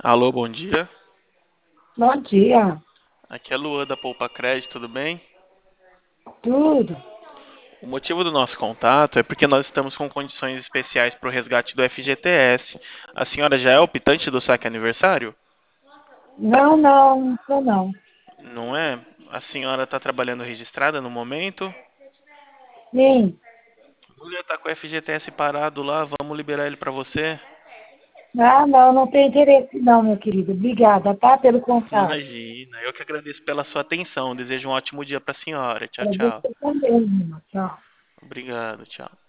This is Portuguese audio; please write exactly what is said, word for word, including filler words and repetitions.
Alô, bom dia. Bom dia. Aqui é a Luan da Poupa Crédito, tudo bem? Tudo? O motivo do nosso contato é porque nós estamos com condições especiais para o resgate do F G T S. A senhora já é optante do saque aniversário? Não, não, não sou não. Não é? A senhora está trabalhando registrada no momento? Sim. Júlia está com o F G T S parado lá, vamos liberar ele para você? Ah, não, não tem interesse não, meu querido. Obrigada, tá? Pelo contato. Imagina, eu que agradeço pela sua atenção. Desejo um ótimo dia para a senhora. Tchau, Para tchau. você também, irmã. Tchau. Obrigado, tchau.